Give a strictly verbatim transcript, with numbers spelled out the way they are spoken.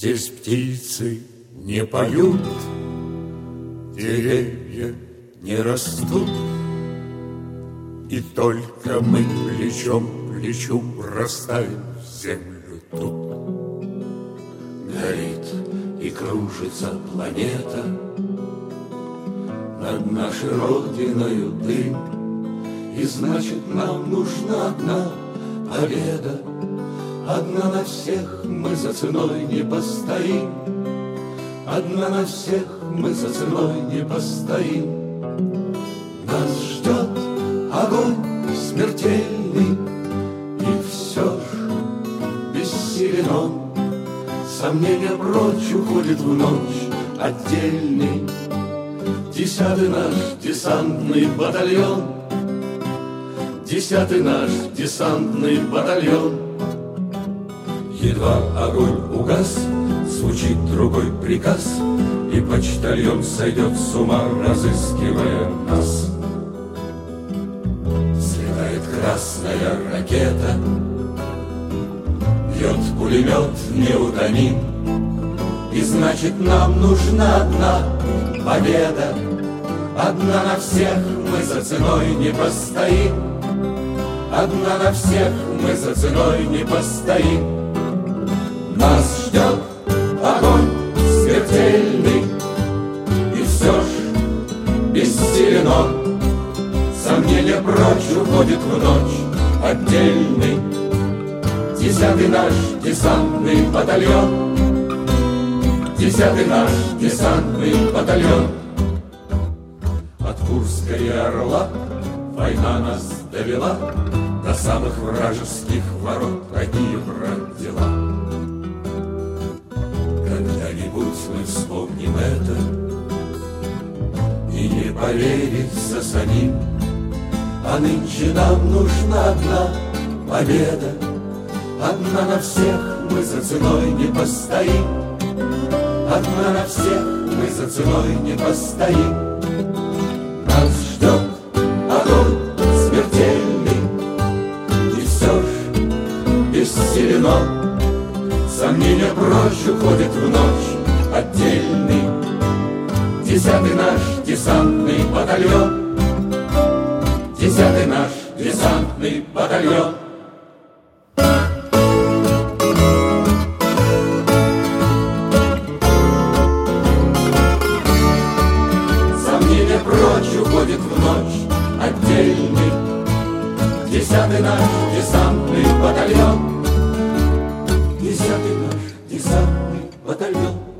Здесь птицы не поют, деревья не растут, и только мы плечом к плечу растаем в землю тут. Горит и кружится планета, над нашей родиною дым, и значит нам нужна одна победа. Одна на всех мы за ценой не постоим, одна на всех мы за ценой не постоим. Нас ждет огонь смертельный, и все ж бессилен он. Сомнения прочь уходит в ночь отдельный десятый наш десантный батальон, десятый наш десантный батальон. Едва огонь угас, звучит другой приказ, и почтальон сойдет с ума, разыскивая нас. Взлетает красная ракета, бьет пулемет неутомим, и значит нам нужна одна победа. Одна на всех мы за ценой не постоим, одна на всех мы за ценой не постоим. Нас ждет огонь смертельный, и все ж бессилен он. Сомнения прочь уходит в ночь отдельный десятый наш десантный батальон, десятый наш десантный батальон. От Курска и Орла война нас довела до самых вражеских ворот, такие, брат, дела. Когда-нибудь мы вспомним это и не поверится самим, а нынче нам нужна одна победа. Одна на всех мы за ценой не постоим, одна на всех мы за ценой не постоим. Нас ждет огонь смертельный, и все ж бессилен он. Сомнения прочь уходит в ночь отдельный десятый наш десантный батальон, десятый наш десантный батальон. Сомнения прочь уходит в ночь отдельный десятый наш десантный батальон, десятый наш десантный батальон.